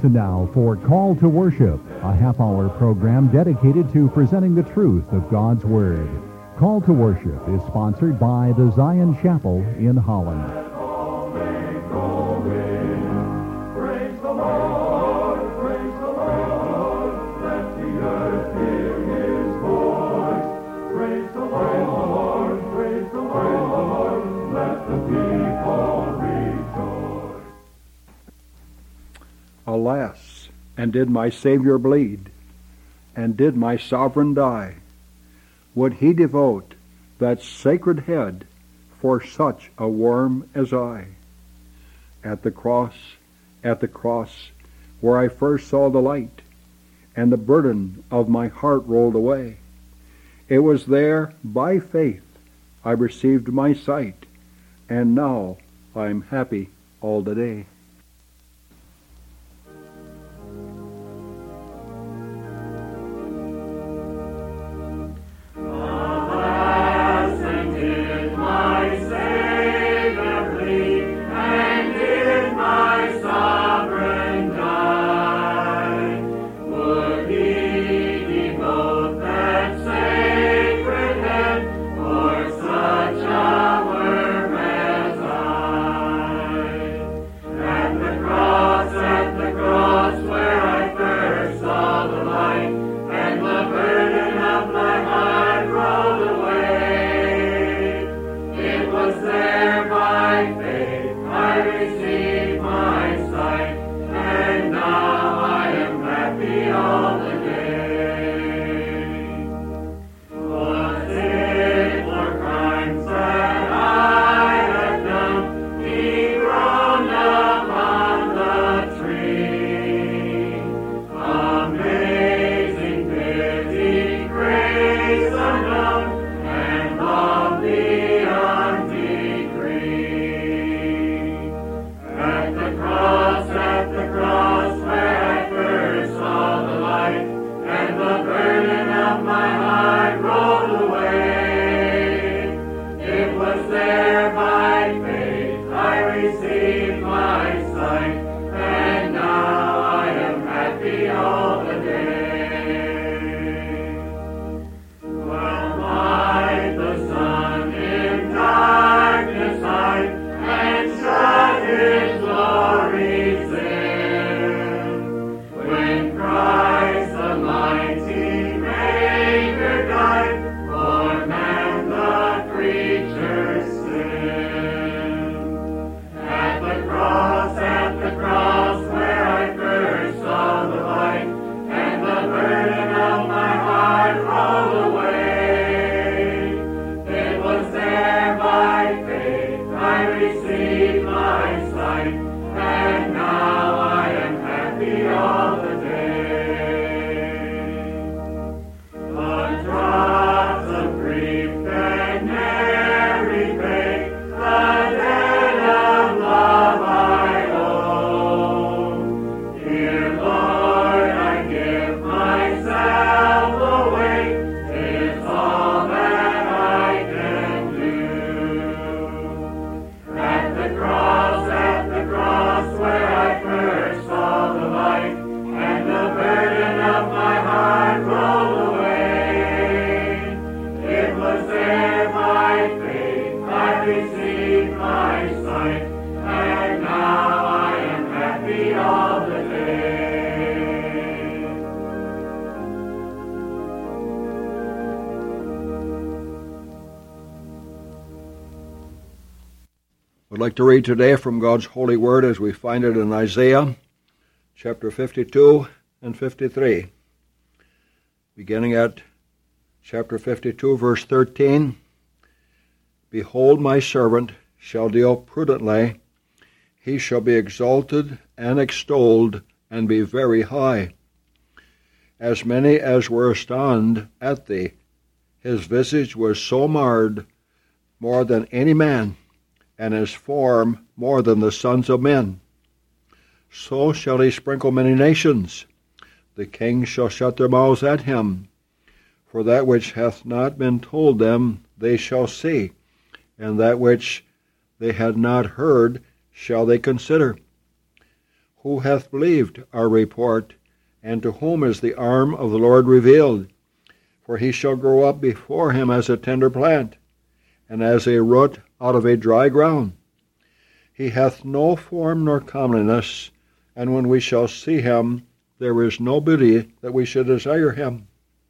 Listen now for Call to Worship, a half-hour program dedicated to presenting the truth of God's Word. Call to Worship is sponsored by the Zion Chapel in Holland. Praise the Lord, let the earth hear his voice. Praise the Lord, let the people rejoice. Alas, and did my Savior bleed? And did my Sovereign die? Would he devote that sacred head for such a worm as I? At the cross, where I first saw the light, and the burden of my heart rolled away, it was there, by faith, I received my sight, and now I'm happy all the day. I'd like to read today from God's holy word as we find it in Isaiah chapter 52 and 53. Beginning at chapter 52, verse 13. Behold, my servant shall deal prudently. He shall be exalted and extolled and be very high. As many as were astonished at thee, his visage was so marred more than any man, and his form more than the sons of men. So shall he sprinkle many nations. The kings shall shut their mouths at him. For that which hath not been told them they shall see, and that which they had not heard shall they consider. Who hath believed our report? And to whom is the arm of the Lord revealed? For he shall grow up before him as a tender plant, and as a root out of a dry ground. He hath no form nor comeliness, and when we shall see him, there is no beauty that we should desire him.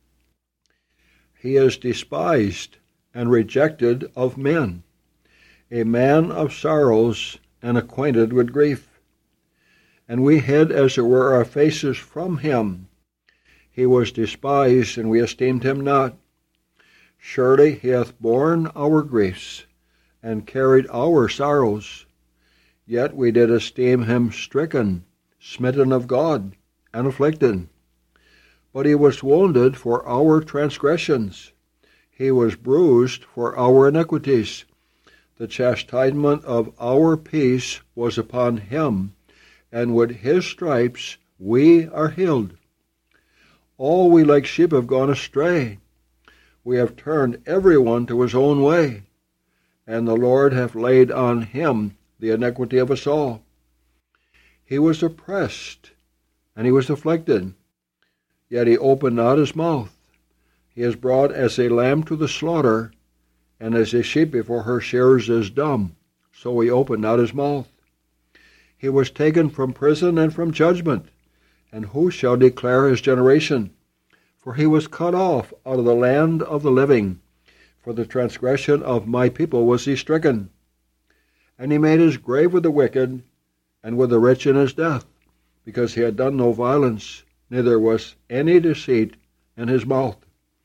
He is despised and rejected of men, a man of sorrows and acquainted with grief. And we hid, as it were, our faces from him. He was despised, and we esteemed him not. Surely he hath borne our griefs, and carried our sorrows. Yet we did esteem him stricken, smitten of God, and afflicted. But he was wounded for our transgressions. He was bruised for our iniquities. The chastisement of our peace was upon him, and with his stripes we are healed. All we like sheep have gone astray. We have turned every one to his own way, and the Lord hath laid on him the iniquity of us all. He was oppressed, and he was afflicted, yet he opened not his mouth. He is brought as a lamb to the slaughter, and as a sheep before her shearers is dumb, so he opened not his mouth. He was taken from prison and from judgment, and who shall declare his generation? For he was cut off out of the land of the living. For the transgression of my people was he stricken. And he made his grave with the wicked, and with the rich in his death, because he had done no violence, neither was any deceit in his mouth.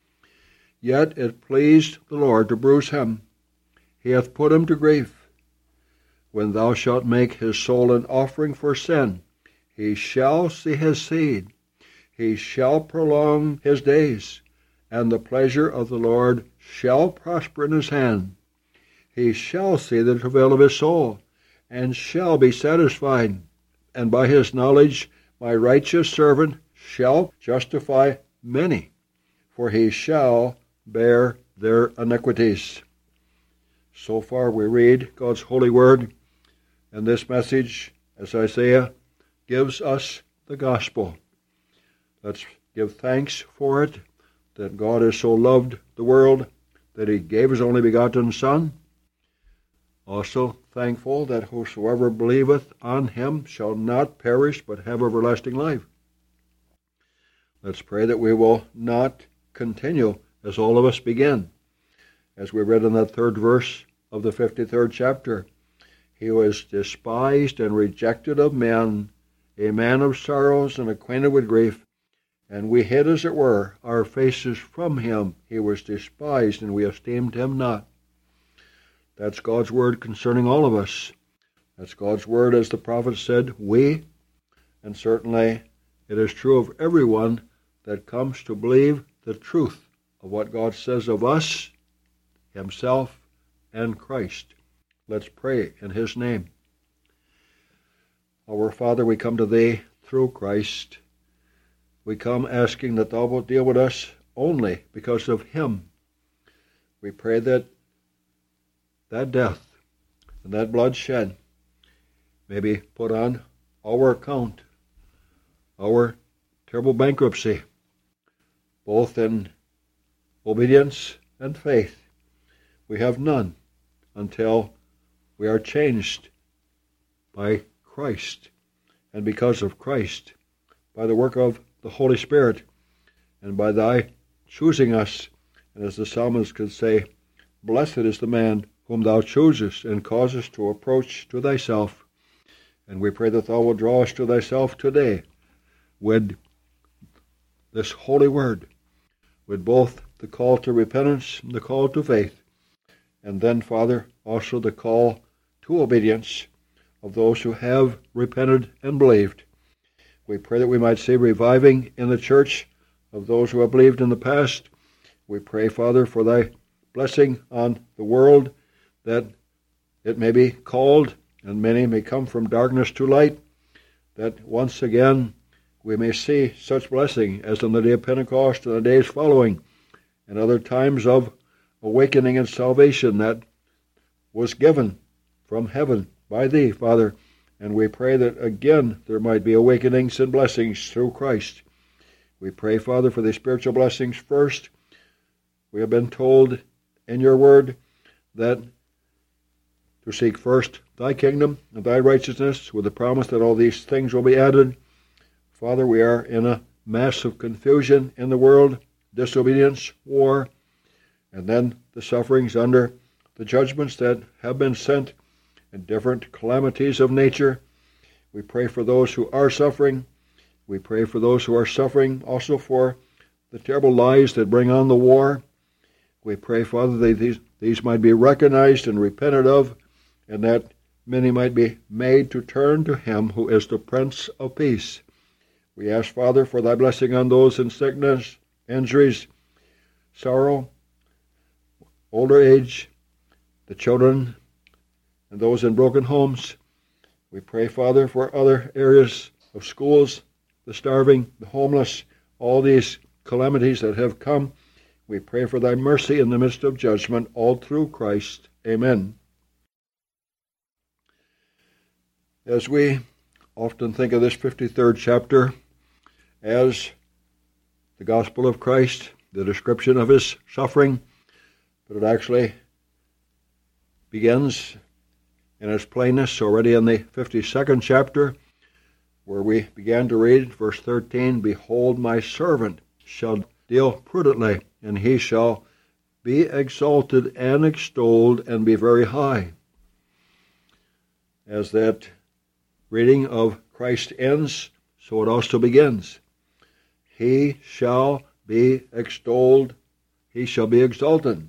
Yet it pleased the Lord to bruise him. He hath put him to grief. When thou shalt make his soul an offering for sin, he shall see his seed. He shall prolong his days, and the pleasure of the Lord shall prosper in his hand. He shall see the travail of his soul, and shall be satisfied. And by his knowledge my righteous servant shall justify many, for he shall bear their iniquities. So far we read God's holy word, and this message, as Isaiah gives us the gospel. Let's give thanks for it, that God has so loved the world that he gave his only begotten Son. Also thankful that whosoever believeth on him shall not perish but have everlasting life. Let's pray that we will not continue as all of us begin. As we read in that third verse of the 53rd chapter, he was despised and rejected of men, a man of sorrows and acquainted with grief, and we hid, as it were, our faces from him. He was despised, and we esteemed him not. That's God's word concerning all of us. That's God's word, as the prophet said, we, and certainly it is true of everyone that comes to believe the truth of what God says of us, himself, and Christ. Let's pray in his name. Our Father, we come to thee through Christ. We come asking that thou wilt deal with us only because of him. We pray that that death and that blood shed may be put on our account, our terrible bankruptcy, both in obedience and faith. We have none until we are changed by Christ, and because of Christ, by the work of the Holy Spirit, and by thy choosing us. And as the psalmist could say, blessed is the man whom thou choosest and causest to approach to thyself. And we pray that thou wilt draw us to thyself today with this holy word, with both the call to repentance and the call to faith, and then, Father, also the call to obedience of those who have repented and believed. We pray that we might see reviving in the church of those who have believed in the past. We pray, Father, for thy blessing on the world, that it may be called and many may come from darkness to light, that once again we may see such blessing as on the day of Pentecost and the days following, and other times of awakening and salvation that was given from heaven by thee, Father, And we pray that again there might be awakenings and blessings through Christ. We pray, Father, for the spiritual blessings first. We have been told in your word that to seek first thy kingdom and thy righteousness, with the promise that all these things will be added. Father, we are in a mass of confusion in the world, disobedience, war, and then the sufferings under the judgments that have been sent and different calamities of nature. We pray for those who are suffering. We pray for those who are suffering also for the terrible lies that bring on the war. We pray, Father, that these might be recognized and repented of, and that many might be made to turn to him who is the Prince of Peace. We ask, Father, for thy blessing on those in sickness, injuries, sorrow, older age, the children, and those in broken homes. We pray, Father, for other areas of schools, the starving, the homeless, all these calamities that have come. We pray for thy mercy in the midst of judgment, all through Christ. Amen. As we often think of this 53rd chapter as the gospel of Christ, the description of his suffering, but it actually begins in its plainness already in the 52nd chapter, where we began to read verse 13, "Behold, my servant shall deal prudently, and he shall be exalted and extolled and be very high." As that reading of Christ ends, so it also begins. He shall be extolled, he shall be exalted.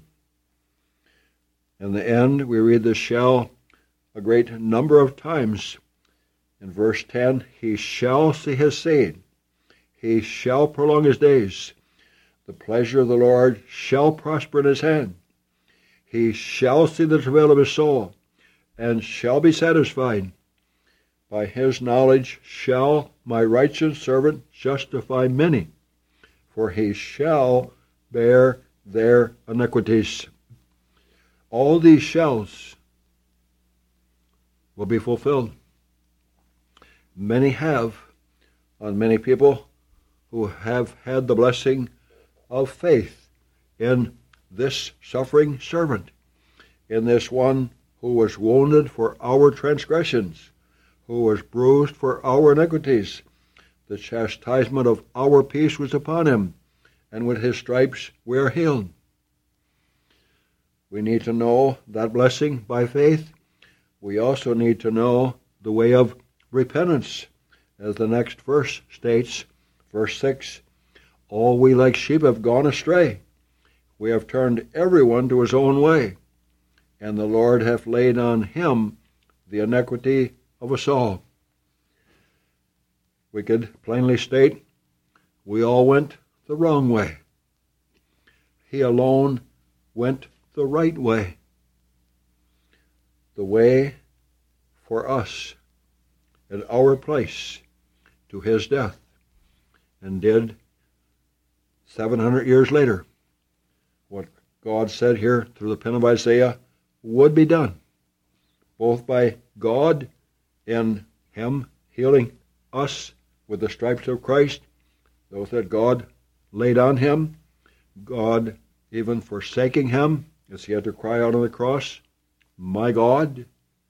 In the end, we read the shall a great number of times. In verse 10, he shall see his seed, he shall prolong his days. The pleasure of the Lord shall prosper in his hand. He shall see the travail of his soul, and shall be satisfied. By his knowledge shall my righteous servant justify many, for he shall bear their iniquities. All these shalls will be fulfilled. Many have, on many people who have had the blessing of faith in this suffering servant, in this one who was wounded for our transgressions, who was bruised for our iniquities. The chastisement of our peace was upon him, and with his stripes we are healed. We need to know that blessing by faith. We also need to know the way of repentance, as the next verse states, verse 6, "All we like sheep have gone astray. We have turned everyone to his own way, and the Lord hath laid on him the iniquity of us all." We could plainly state, we all went the wrong way. He alone went the right way. The way for us in our place to his death, and did 700 years later what God said here through the pen of Isaiah would be done, both by God in him healing us with the stripes of Christ, those that God laid on him, God even forsaking him as he had to cry out on the cross, my God,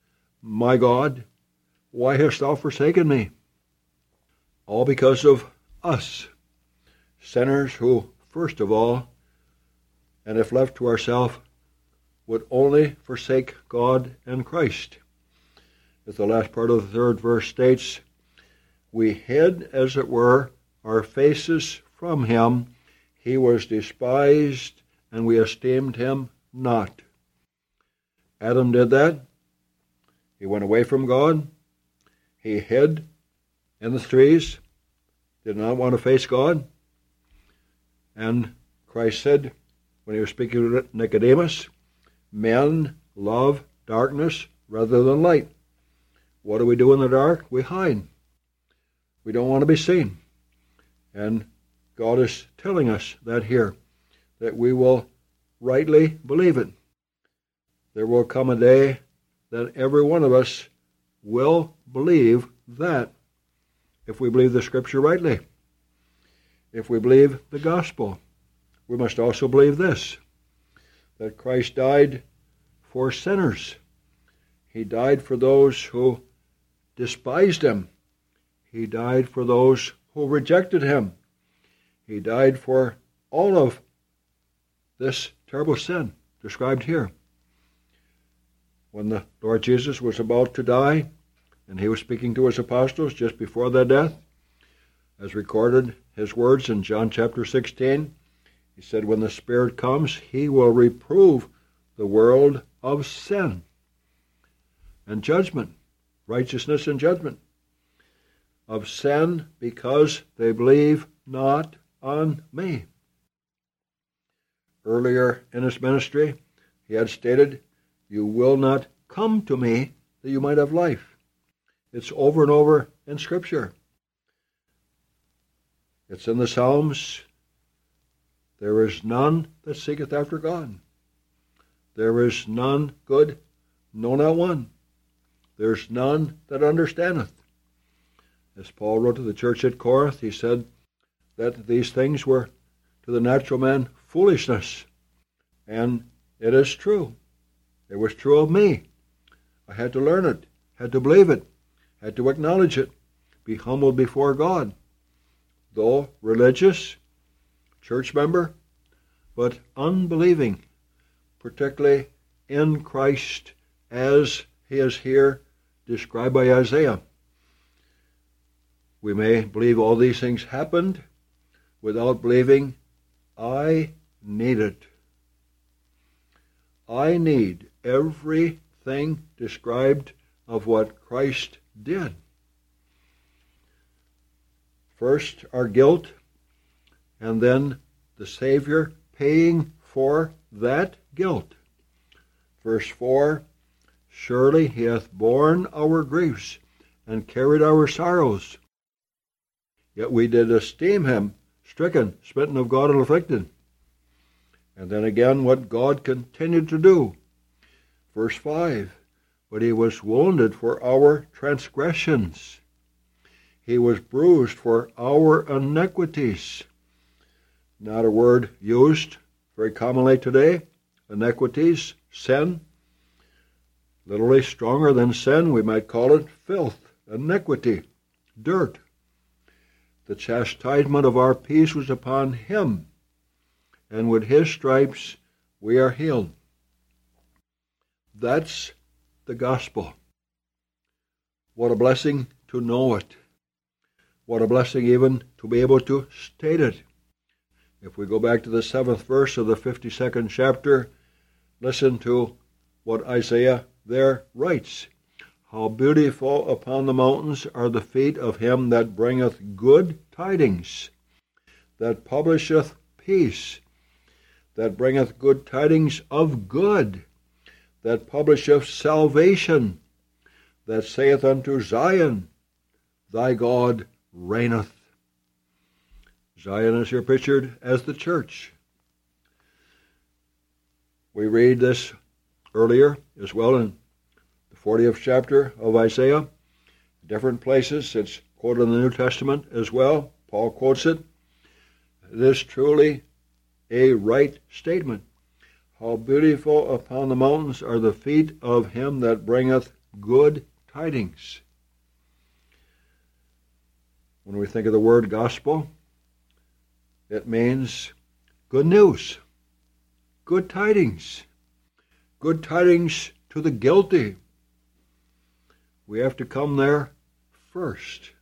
why hast thou forsaken me?" All because of us, sinners who, first of all, and if left to ourselves, would only forsake God and Christ. As the last part of the 3rd verse states, "We hid, as it were, our faces from him. He was despised, and we esteemed him not." Adam did that. He went away from God. He hid in the trees, did not want to face God. And Christ said, when he was speaking to Nicodemus, "Men love darkness rather than light." What do we do in the dark? We hide. We don't want to be seen. And God is telling us that here, that we will rightly believe it. There will come a day that every one of us will believe that if we believe the Scripture rightly. If we believe the gospel, we must also believe this, that Christ died for sinners. He died for those who despised him. He died for those who rejected him. He died for all of this terrible sin described here. When the Lord Jesus was about to die, and he was speaking to his apostles just before their death, as recorded his words in John chapter 16, he said, when the Spirit comes, he will reprove the world of sin and judgment, righteousness and judgment, of sin because they believe not on me. Earlier in his ministry, he had stated, you will not come to me that you might have life. It's over and over in Scripture. It's in the Psalms. There is none that seeketh after God. There is none good, no, not one. There's none that understandeth. As Paul wrote to the church at Corinth, he said that these things were to the natural man foolishness. And it is true. It was true of me. I had to learn it, had to believe it, had to acknowledge it, be humbled before God. Though religious, church member, but unbelieving, particularly in Christ as he is here described by Isaiah. We may believe all these things happened without believing I need it. I need everything described of what Christ did. First, our guilt, and then the Savior paying for that guilt. Verse 4, surely he hath borne our griefs and carried our sorrows. Yet we did esteem him stricken, smitten of God, and afflicted. And then again what God continued to do. Verse 5, but he was wounded for our transgressions. He was bruised for our iniquities. Not a word used very commonly today. Iniquities, sin. Literally stronger than sin, we might call it filth, iniquity, dirt. The chastisement of our peace was upon him, and with his stripes we are healed. That's the gospel. What a blessing to know it. What a blessing even to be able to state it. If we go back to the 7th verse of the 52nd chapter, listen to what Isaiah there writes. How beautiful upon the mountains are the feet of him that bringeth good tidings, that publisheth peace, that bringeth good tidings of good, that publisheth salvation, that saith unto Zion, thy God reigneth. Zion is here pictured as the church. We read this earlier as well in the 40th chapter of Isaiah. Different places. It's quoted in the New Testament as well. Paul quotes it. It is truly a right statement. How beautiful upon the mountains are the feet of him that bringeth good tidings. When we think of the word gospel, it means good news, good tidings to the guilty. We have to come there first.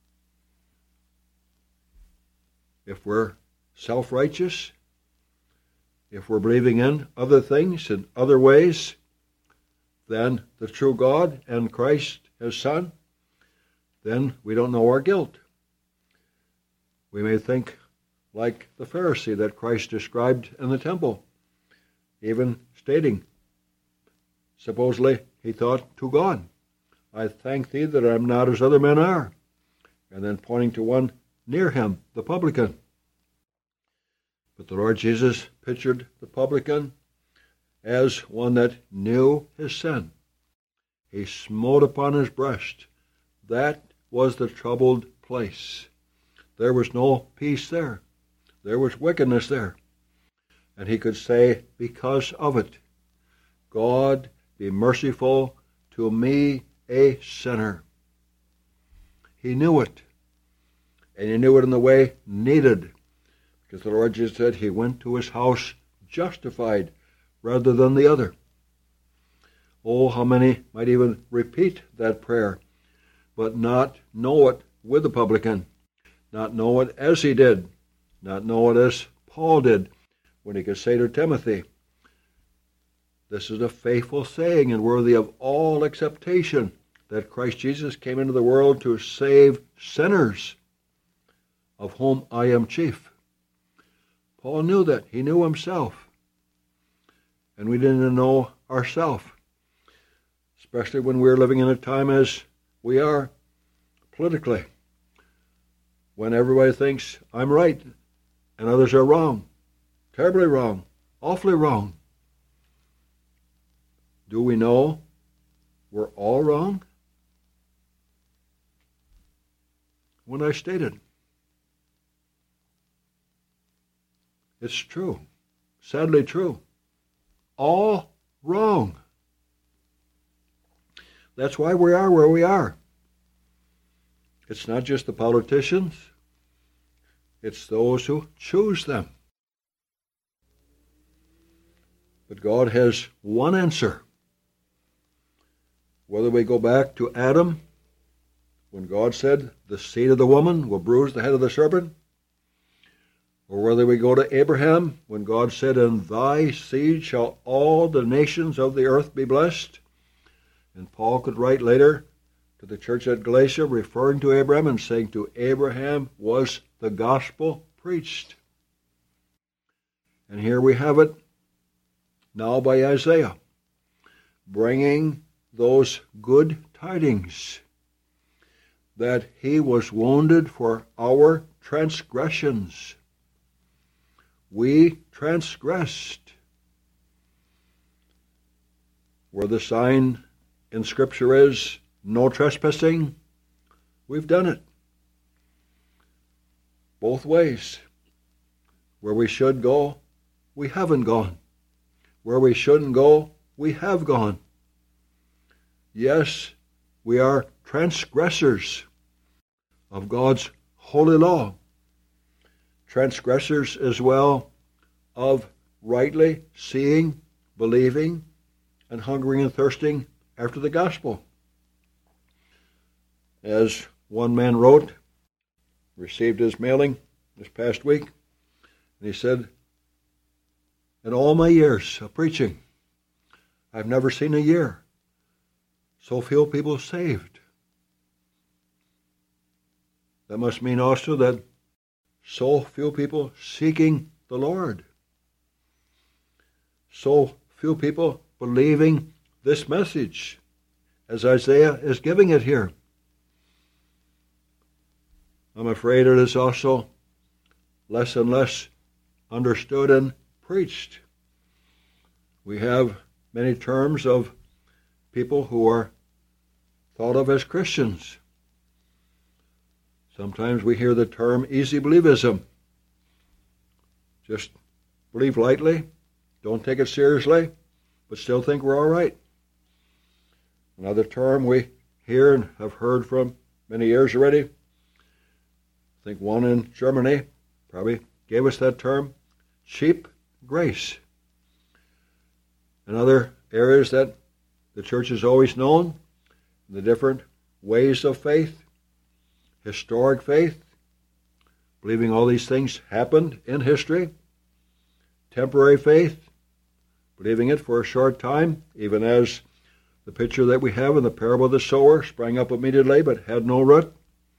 If we're self-righteous, if we're believing in other things in other ways than the true God and Christ, his Son, then we don't know our guilt. We may think like the Pharisee that Christ described in the temple, even stating, supposedly he thought to God, I thank thee that I am not as other men are. And then pointing to one near him, the publican. But the Lord Jesus pictured the publican as one that knew his sin, He smote upon his breast. That was the troubled place. There was no peace there. There was wickedness there. And he could say, because of it, God, be merciful to me, a sinner. He knew it. And he knew it in the way needed. Because the Lord Jesus said he went to his house justified rather than the other. Oh, how many might even repeat that prayer, but not know it with the publican, not know it as he did, not know it as Paul did when he could say to Timothy, this is a faithful saying and worthy of all acceptation, that Christ Jesus came into the world to save sinners, of whom I am chief. Paul knew that. He knew himself. And we didn't know ourselves, especially when we're living in a time as we are politically, when everybody thinks I'm right and others are wrong, terribly wrong, awfully wrong. Do we know we're all wrong? When I stated, it's true, sadly true, all wrong. That's why we are where we are. It's not just the politicians, it's those who choose them. But God has one answer. Whether we go back to Adam, when God said, the seed of the woman will bruise the head of the serpent, or whether we go to Abraham, when God said, in thy seed shall all the nations of the earth be blessed. And Paul could write later to the church at Galatia, referring to Abraham and saying, to Abraham was the gospel preached. And here we have it now by Isaiah, bringing those good tidings that he was wounded for our transgressions. We transgressed. Where the sign in Scripture is, no trespassing, we've done it. Both ways. Where we should go, we haven't gone. Where we shouldn't go, we have gone. Yes, we are transgressors of God's holy law. Transgressors as well of rightly seeing, believing, and hungering and thirsting after the gospel. As one man wrote, received his mailing this past week, and he said, in all my years of preaching, I've never seen a year so few people saved. That must mean also that so few people seeking the Lord. So few people believing this message as Isaiah is giving it here. I'm afraid it is also less and less understood and preached. We have many terms of people who are thought of as Christians. Sometimes we hear the term easy believism. Just believe lightly, don't take it seriously, but still think we're all right. Another term we hear and have heard from many years already, I think one in Germany probably gave us that term, cheap grace. And other areas that the church has always known, the different ways of faith, historic faith, believing all these things happened in history, temporary faith, believing it for a short time, even as the picture that we have in the parable of the sower sprang up immediately but had no root.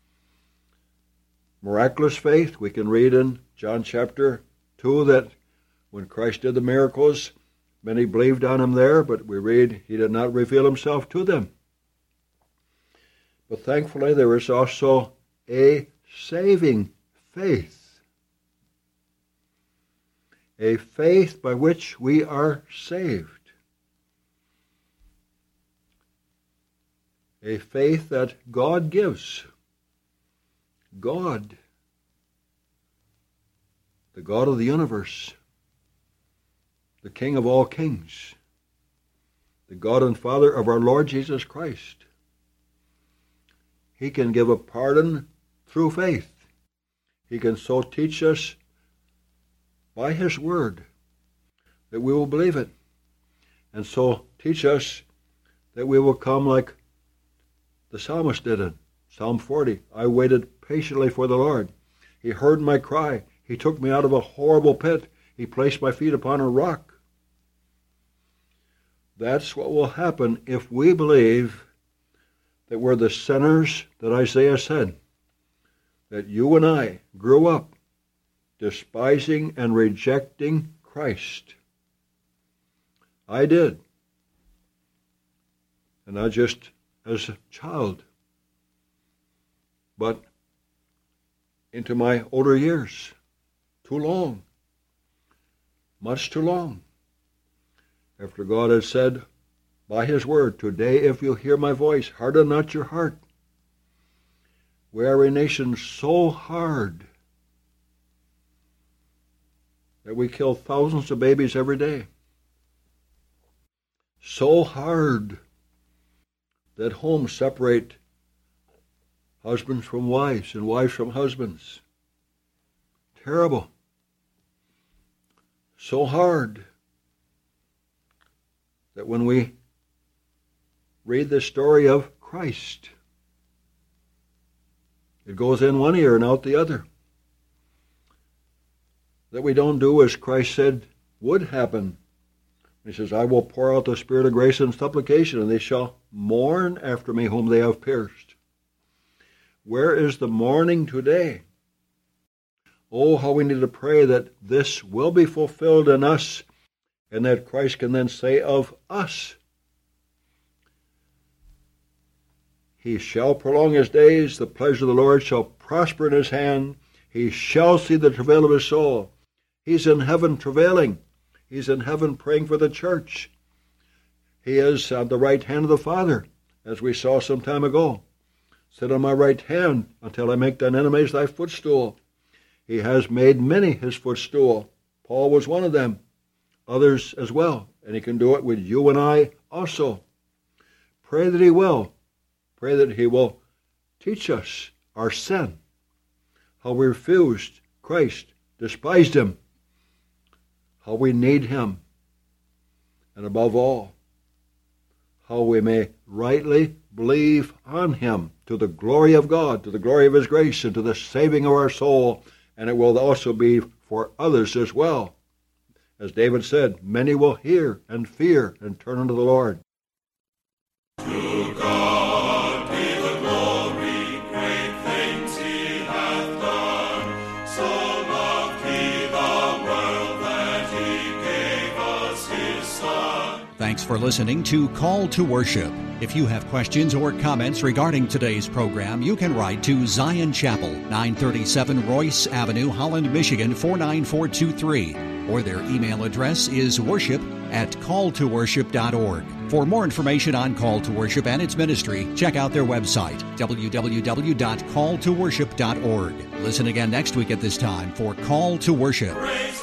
Miraculous faith, we can read in John chapter 2 that when Christ did the miracles, many believed on him there, but we read he did not reveal himself to them. But thankfully there is also a saving faith. A faith by which we are saved. a faith that God gives. God, the God of the universe, the King of all kings, the God and Father of our Lord Jesus Christ. He can give a pardon through faith. He can so teach us by His Word that we will believe it, and so teach us that we will come like the psalmist did in Psalm 40. I waited patiently for the Lord. He heard my cry. He took me out of a horrible pit. He placed my feet upon a rock. That's what will happen if we believe that we're the sinners that Isaiah said, that you and I grew up despising and rejecting Christ. I did. And not just as a child, but into my older years. Too long. Much too long. After God had said by His Word, today if you hear my voice, harden not your heart. We are a nation so hard that we kill thousands of babies every day. So hard that homes separate husbands from wives and wives from husbands. Terrible. So hard that when we read the story of Christ, it goes in one ear and out the other. That we don't do as Christ said would happen. He says, I will pour out the Spirit of grace and supplication, and they shall mourn after me whom they have pierced. Where is the mourning today? Oh, how we need to pray that this will be fulfilled in us, and that Christ can then say of us, He shall prolong his days, the pleasure of the Lord shall prosper in his hand, he shall see the travail of his soul. He's in heaven travailing. He's in heaven praying for the church. He is on the right hand of the Father, as we saw some time ago. Sit on my right hand until I make thine enemies thy footstool. He has made many his footstool. Paul was one of them. Others as well. And he can do it with you and I also. Pray that he will. Pray that he will teach us our sin. How we refused Christ, despised him. How we need him. And above all, how we may rightly believe on him to the glory of God, to the glory of his grace, and to the saving of our soul. And it will also be for others as well. As David said, many will hear and fear and turn unto the Lord. To God be the glory, great things he hath done. So loved he the world that he gave us his Son. Thanks for listening to Call to Worship. If you have questions or comments regarding today's program, you can write to Zion Chapel, 937 Royce Avenue, Holland, Michigan, 49423. Or their email address is worship@calltoworship.org. For more information on Call to Worship and its ministry, check out their website, www.calltoworship.org. Listen again next week at this time for Call to Worship. Praise